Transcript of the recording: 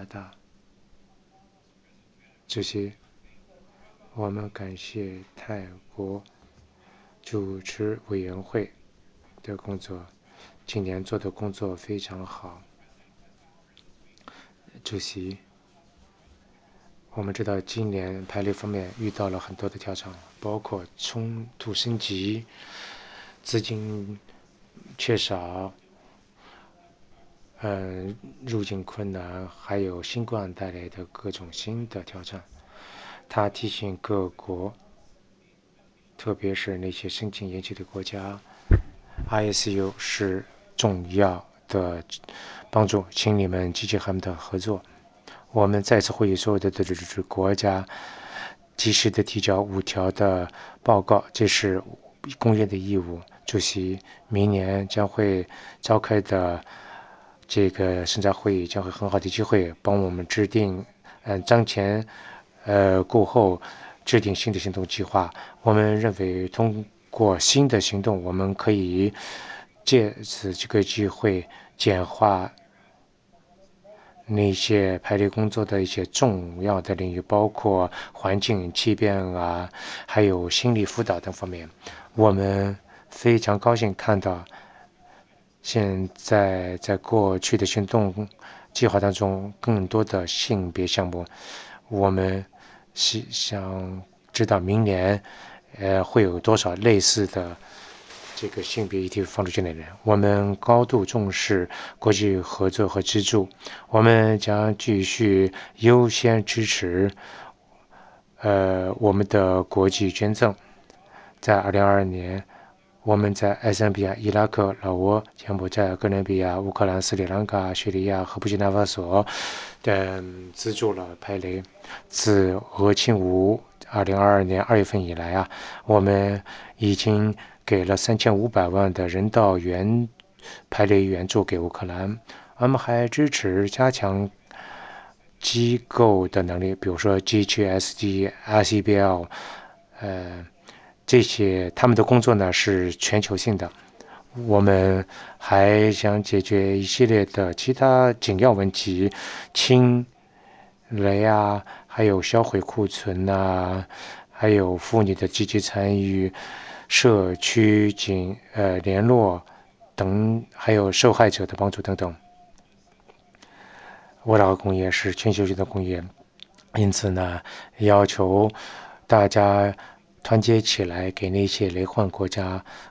拿大。这些我们感谢泰国主持委员会的工作，今年做的工作非常好。主席，我们知道今年排雷方面遇到了很多的挑战，包括冲突升级、资金缺少、入境困难，还有新冠带来的各种新的挑战。他提醒各国，特别是那些申请延期的国家 ，ISU 是重要的帮助，请你们积极和他们的合作。我们再次呼吁所有的国家及时的提交5条的报告，这是公约的义务。主席，明年将会召开的这个审查会议将会很好的机会，帮我们制定当前过后制定新的行动计划。我们认为通过新的行动，我们可以借此这个机会简化那些排雷工作的一些重要的领域，包括环境、气变啊，还有心理辅导等方面。我们非常高兴看到，现在在过去的行动计划当中，更多的性别项目。我们想知道明年会有多少类似的这个性别议题放入进来的。我们高度重视国际合作和资助，我们将继续优先支持我们的国际捐赠。在2022年，我们在埃塞俄比亚、伊拉克、老挝、柬埔寨、哥伦比亚、乌克兰、斯里兰卡、叙利亚和布基纳法索资助了排雷。自俄侵乌2022年2月份以来我们已经给了3500万的人道排雷援助给乌克兰。我们还支持加强机构的能力，比如说 GHSD、RCBL，这些他们的工作呢是全球性的。我们还想解决一系列的其他紧要问题，清雷还有销毁库存还有妇女的积极参与、社区联络等，还有受害者的帮助等等。沃拉工业是全球性的工业，因此呢，要求大家团结起来，给那些雷患国家